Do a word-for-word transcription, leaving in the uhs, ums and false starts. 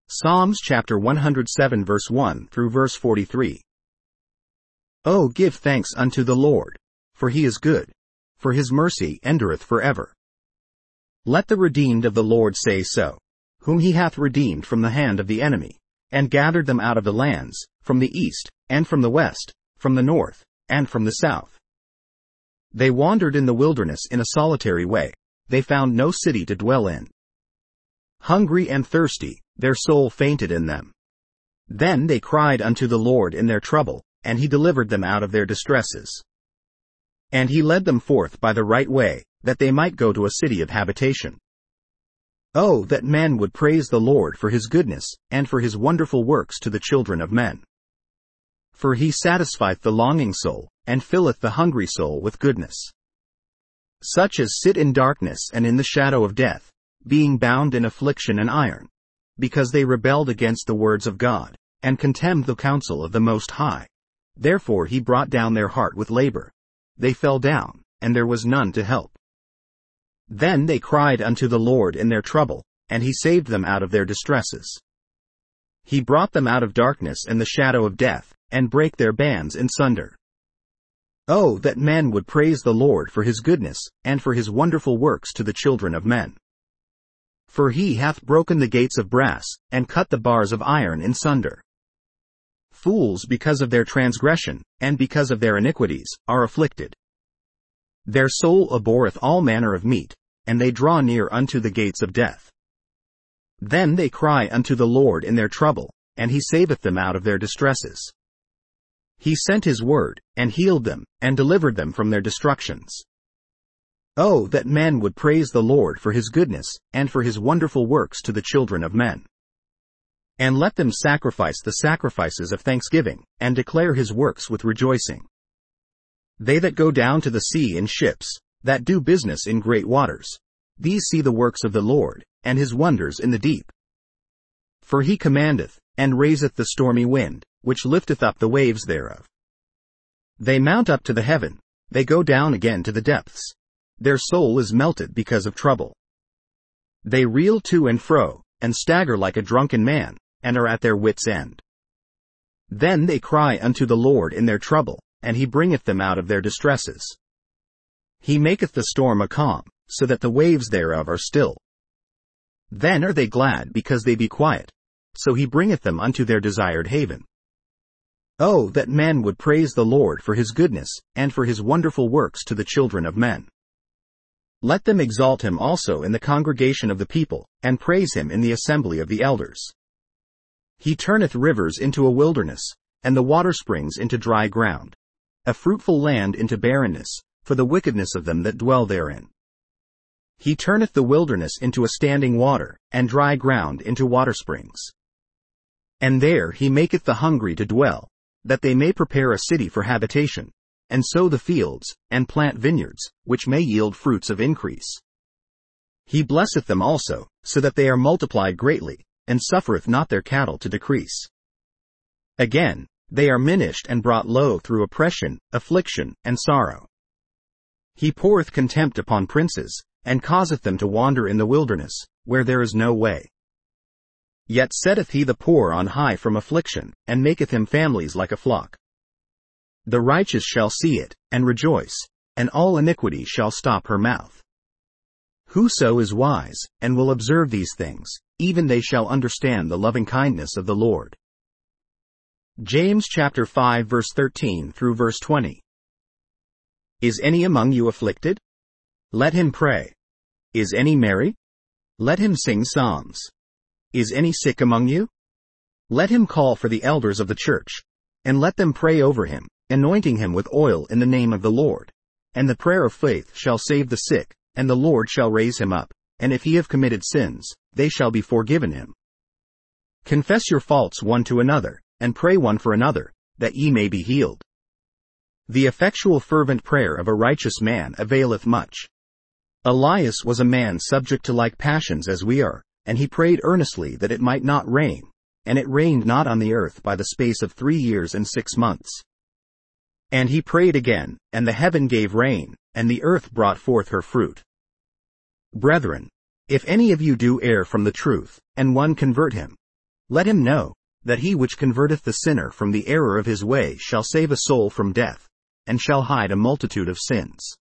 Psalms chapter one hundred seven verse one through verse forty-three. Oh, give thanks unto the Lord, for he is good, for his mercy endureth forever. Let the redeemed of the Lord say so, whom he hath redeemed from the hand of the enemy, and gathered them out of the lands, from the east, and from the west, from the north, and from the south. They wandered in the wilderness in a solitary way, they found no city to dwell in. Hungry and thirsty, their soul fainted in them. Then they cried unto the Lord in their trouble, and he delivered them out of their distresses. And he led them forth by the right way, that they might go to a city of habitation. Oh, that men would praise the Lord for his goodness, and for his wonderful works to the children of men. For he satisfieth the longing soul, and filleth the hungry soul with goodness. Such as sit in darkness and in the shadow of death, being bound in affliction and iron, because they rebelled against the words of God, and contemned the counsel of the Most High. Therefore he brought down their heart with labor. They fell down, and there was none to help. Then they cried unto the Lord in their trouble, and he saved them out of their distresses. He brought them out of darkness and the shadow of death, and brake their bands in sunder. Oh, that men would praise the Lord for his goodness, and for his wonderful works to the children of men. For he hath broken the gates of brass, and cut the bars of iron in sunder. Fools because of their transgression, and because of their iniquities, are afflicted. Their soul abhorreth all manner of meat, and they draw near unto the gates of death. Then they cry unto the Lord in their trouble, and he saveth them out of their distresses. He sent his word, and healed them, and delivered them from their destructions. Oh, that men would praise the Lord for his goodness, and for his wonderful works to the children of men. And let them sacrifice the sacrifices of thanksgiving, and declare his works with rejoicing. They that go down to the sea in ships, that do business in great waters, these see the works of the Lord, and his wonders in the deep. For he commandeth, and raiseth the stormy wind, which lifteth up the waves thereof. They mount up to the heaven, they go down again to the depths. Their soul is melted because of trouble. They reel to and fro, and stagger like a drunken man, and are at their wits' end. Then they cry unto the Lord in their trouble, and he bringeth them out of their distresses. He maketh the storm a calm, so that the waves thereof are still. Then are they glad because they be quiet, so he bringeth them unto their desired haven. Oh, that men would praise the Lord for his goodness, and for his wonderful works to the children of men. Let them exalt him also in the congregation of the people, and praise him in the assembly of the elders. He turneth rivers into a wilderness, and the water springs into dry ground, a fruitful land into barrenness, for the wickedness of them that dwell therein. He turneth the wilderness into a standing water, and dry ground into water springs. And there he maketh the hungry to dwell, that they may prepare a city for habitation, and sow the fields, and plant vineyards, which may yield fruits of increase. He blesseth them also, so that they are multiplied greatly, and suffereth not their cattle to decrease. Again, they are minished and brought low through oppression, affliction, and sorrow. He poureth contempt upon princes, and causeth them to wander in the wilderness, where there is no way. Yet setteth he the poor on high from affliction, and maketh him families like a flock. The righteous shall see it, and rejoice, and all iniquity shall stop her mouth. Whoso is wise, and will observe these things, even they shall understand the loving kindness of the Lord. James chapter five verse thirteen through verse twenty. Is any among you afflicted? Let him pray. Is any merry? Let him sing psalms. Is any sick among you? Let him call for the elders of the church, and let them pray over him, anointing him with oil in the name of the Lord. And the prayer of faith shall save the sick, and the Lord shall raise him up, and if he have committed sins, they shall be forgiven him. Confess your faults one to another, and pray one for another, that ye may be healed. The effectual fervent prayer of a righteous man availeth much. Elias was a man subject to like passions as we are, and he prayed earnestly that it might not rain, and it rained not on the earth by the space of three years and six months. And he prayed again, and the heaven gave rain, and the earth brought forth her fruit. Brethren, if any of you do err from the truth, and one convert him, Let him know, that he which converteth the sinner from the error of his way shall save a soul from death, and shall hide a multitude of sins.